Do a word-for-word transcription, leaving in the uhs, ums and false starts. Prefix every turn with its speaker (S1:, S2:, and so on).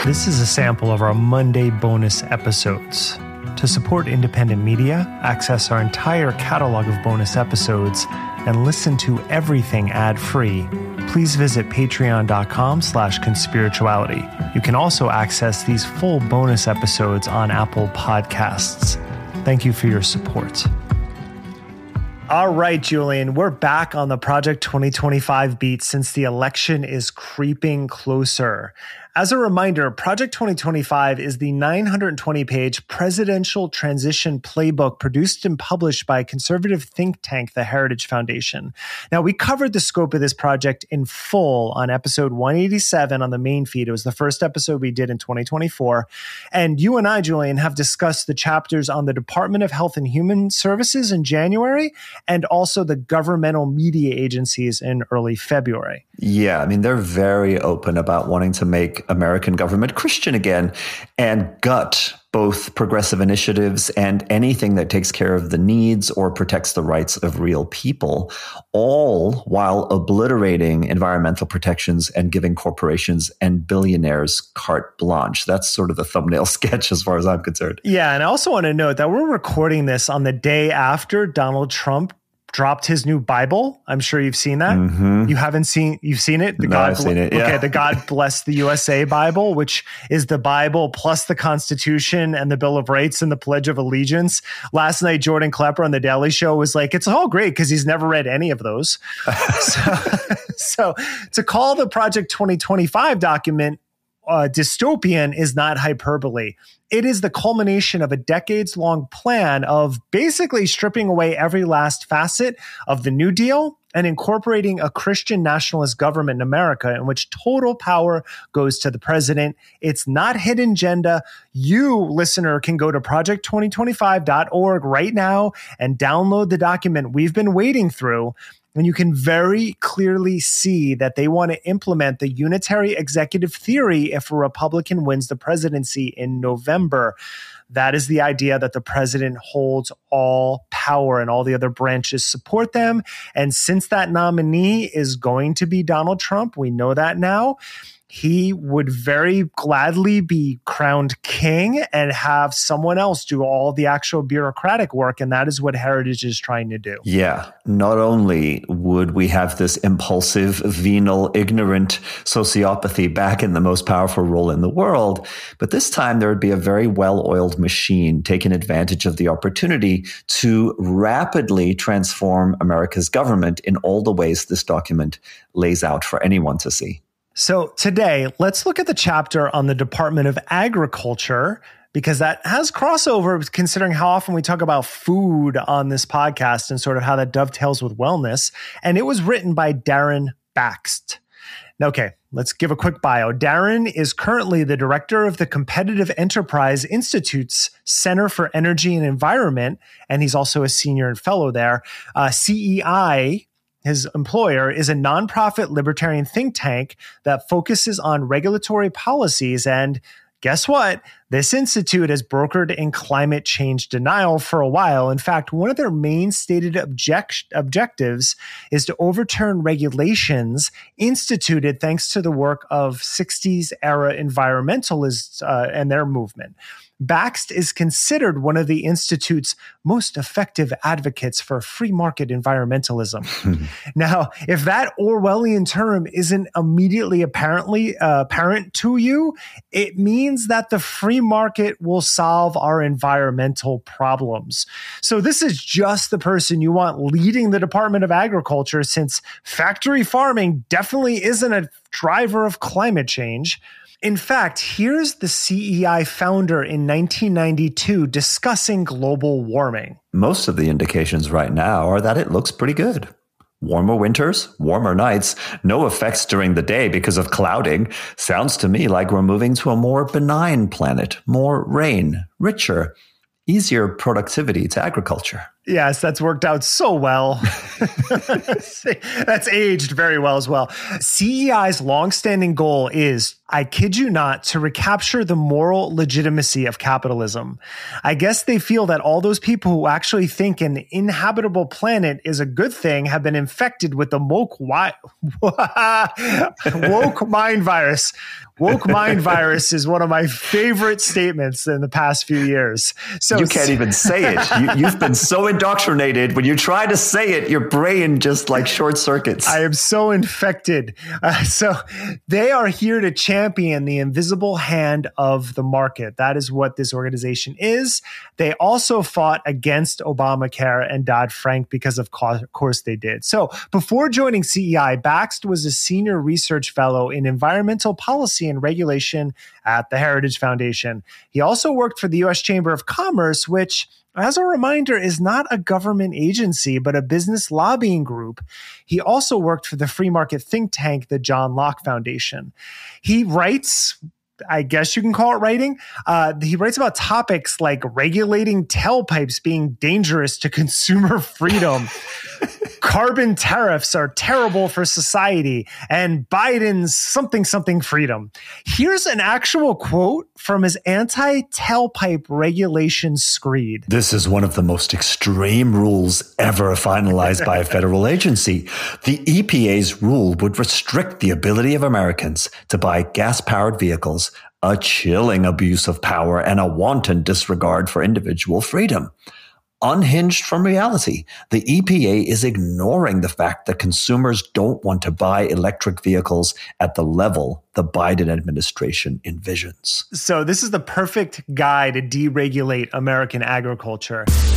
S1: This is a sample of our Monday bonus episodes. To support independent media, access our entire catalog of bonus episodes, and listen to everything ad-free, please visit patreon.com slash conspirituality. You can also access these full bonus episodes on Apple Podcasts. Thank you for your support. All right, Julian, we're back on the Project twenty twenty-five beat since the election is creeping closer. As a reminder, Project twenty twenty-five is the nine hundred twenty page presidential transition playbook produced and published by a conservative think tank, the Heritage Foundation. Now, we covered the scope of this project in full on episode one eighty-seven on the main feed. It was the first episode we did in twenty twenty-four. And you and I, Julian, have discussed the chapters on the Department of Health and Human Services in January and also the governmental media agencies in early February.
S2: Yeah, I mean, they're very open about wanting to make American government Christian again and gut both progressive initiatives and anything that takes care of the needs or protects the rights of real people, all while obliterating environmental protections and giving corporations and billionaires carte blanche. That's sort of the thumbnail sketch as far as I'm concerned.
S1: Yeah, and I also want to note that we're recording this on the day after Donald Trump dropped his new Bible. I'm sure you've seen that. Mm-hmm. You haven't seen, you've seen it? The
S2: no,
S1: God
S2: I've seen it, yeah.
S1: Okay, the God Bless the U S A Bible, which is the Bible plus the Constitution and the Bill of Rights and the Pledge of Allegiance. Last night, Jordan Klepper on The Daily Show was like, it's all great because he's never read any of those. so, so to call the Project twenty twenty-five document Uh, dystopian is not hyperbole. It is the culmination of a decades-long plan of basically stripping away every last facet of the New Deal and incorporating a Christian nationalist government in America in which total power goes to the president. It's not hidden agenda. You, listener, can go to project twenty twenty-five dot org right now and download the document we've been wading through. And you can very clearly see that they want to implement the unitary executive theory if a Republican wins the presidency in November. That is the idea that the president holds all power and all the other branches support them. And since that nominee is going to be Donald Trump, we know that now, he would very gladly be crowned king and have someone else do all the actual bureaucratic work. And that is what Heritage is trying to do.
S2: Yeah. Not only would we have this impulsive, venal, ignorant sociopathy back in the most powerful role in the world, but this time there would be a very well-oiled machine taking advantage of the opportunity to rapidly transform America's government in all the ways this document lays out for anyone to see.
S1: So today, let's look at the chapter on the Department of Agriculture, because that has crossover considering how often we talk about food on this podcast and sort of how that dovetails with wellness. And it was written by Darren Bakst. Okay, let's give a quick bio. Darren is currently the director of the Competitive Enterprise Institute's Center for Energy and Environment, and he's also a senior and fellow there. Uh, C E I, his employer, is a nonprofit libertarian think tank that focuses on regulatory policies. And guess what? This institute has brokered in climate change denial for a while. In fact, one of their main stated object- objectives is to overturn regulations instituted thanks to the work of sixties era environmentalists uh, and their movement. Bakst is considered one of the Institute's most effective advocates for free market environmentalism. Now, if that Orwellian term isn't immediately apparently uh, apparent to you, it means that the free market will solve our environmental problems. So this is just the person you want leading the Department of Agriculture, since factory farming definitely isn't a driver of climate change. In fact, here's the C E I founder in nineteen ninety-two discussing global warming.
S2: Most of the indications right now are that it looks pretty good. Warmer winters, warmer nights, no effects during the day because of clouding. Sounds to me like we're moving to a more benign planet, more rain, richer, easier productivity to agriculture.
S1: Yes, that's worked out so well. That's aged very well as well. C E I's longstanding goal is, I kid you not, to recapture the moral legitimacy of capitalism. I guess they feel that all those people who actually think an inhabitable planet is a good thing have been infected with the woke, wi- woke mind virus. Woke mind virus is one of my favorite statements in the past few years. So
S2: you can't even say it. You, you've been so indoctrinated. When you try to say it, your brain just like short circuits.
S1: I am so infected. Uh, so they are here to champion the invisible hand of the market. That is what this organization is. They also fought against Obamacare and Dodd-Frank because of course they did. So before joining C E I, Bakst was a senior research fellow in environmental policy and regulation at the Heritage Foundation. He also worked for the U S Chamber of Commerce, which, as a reminder, is not a government agency, but a business lobbying group. He also worked for the free market think tank, the John Locke Foundation. He writes, I guess you can call it writing. Uh, he writes about topics like regulating tailpipes being dangerous to consumer freedom. Carbon tariffs are terrible for society, and Biden's something something freedom. Here's an actual quote from his anti-tailpipe regulation screed.
S2: This is one of the most extreme rules ever finalized by a federal agency. The E P A's rule would restrict the ability of Americans to buy gas-powered vehicles, a chilling abuse of power and a wanton disregard for individual freedom. Unhinged from reality, the E P A is ignoring the fact that consumers don't want to buy electric vehicles at the level the Biden administration envisions.
S1: So this is the perfect guy to deregulate American agriculture.